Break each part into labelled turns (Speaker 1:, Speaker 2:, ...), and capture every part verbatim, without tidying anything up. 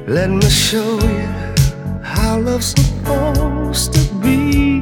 Speaker 1: Let me show you how love's supposed to be.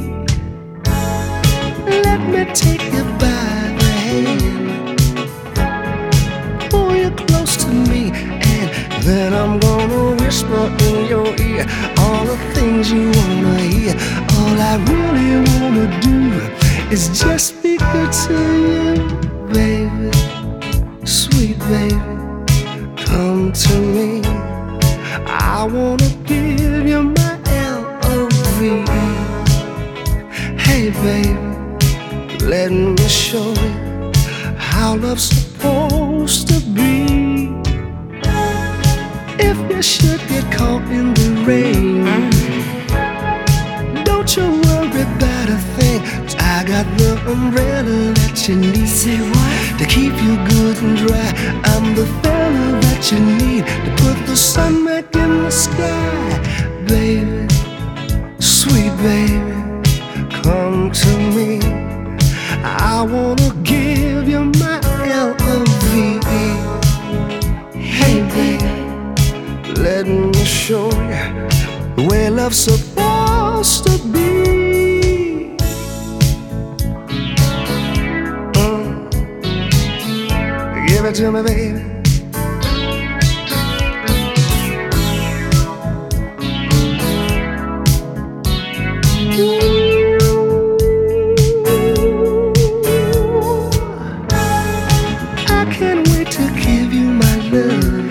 Speaker 1: Let me take you by the hand, pull you close to me, and then I'm gonna whisper in your ear all the things you wanna hear. All I really wanna do is just be good to you, baby, sweet baby, come to me. I wanna give you my L O V E. Hey baby, let me show you how love's supposed to be. If you should get caught in the rain, don't you worry about a thing, 'cause I got the umbrella that you need.
Speaker 2: Say what?
Speaker 1: To keep you good and dry. I'm the fella that you need to put the sun back in the sky. Baby, sweet baby, come to me. I wanna give you my L O V E. Hey baby, let me show you the way love's supposed to be. Mm. Give it to me, baby. I can't wait to give you my love.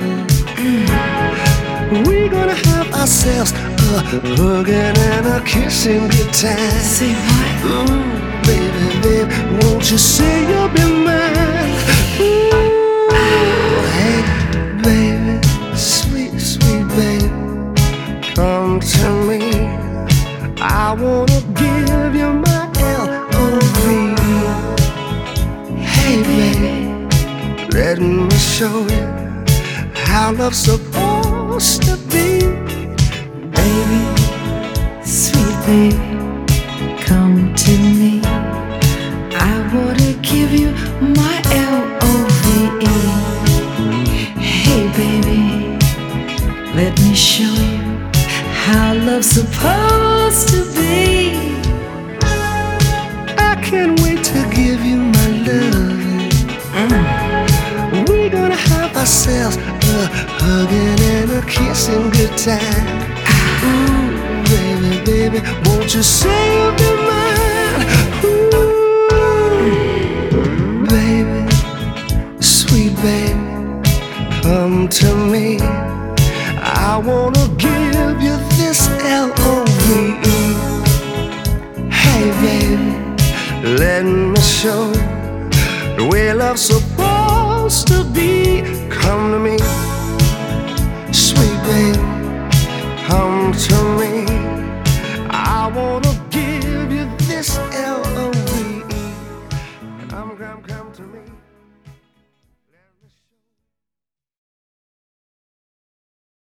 Speaker 1: We're gonna have ourselves a hugging and a kissing good time.
Speaker 2: Say what?
Speaker 1: Ooh, baby, baby, won't you say you'll be mine? Ooh, hey, baby, sweet, sweet baby, come to me. I wanna give you my L O V E. Hey, baby, let me show you how love's supposed to be.
Speaker 2: Baby, sweet baby, come to me. I wanna give you my L O V E. Hey baby, let me show you how love's supposed to be.
Speaker 1: I can't wait to give you my love.
Speaker 2: Mm.
Speaker 1: We're gonna have ourselves a hugging and a kissing good time. Ooh, baby, baby, won't you say you'll be mine? Ooh, baby, sweet baby, come to me. I wanna give you this L O V E. Hey baby, let me show you the way love's supposed to be. Come to me.